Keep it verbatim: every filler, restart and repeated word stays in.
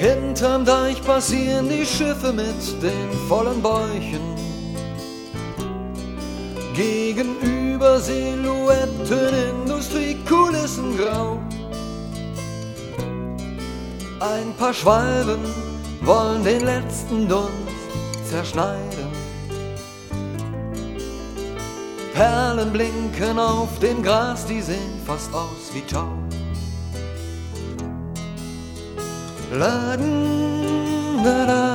Hinterm Deich passieren die Schiffe mit den vollen Bäuchen. Gegenüber Silhouetten, Industriekulissen grau. Ein paar Schwalben wollen den letzten Dunst zerschneiden. Perlen blinken auf dem Gras, die sehen fast aus wie Tau. La, da, da,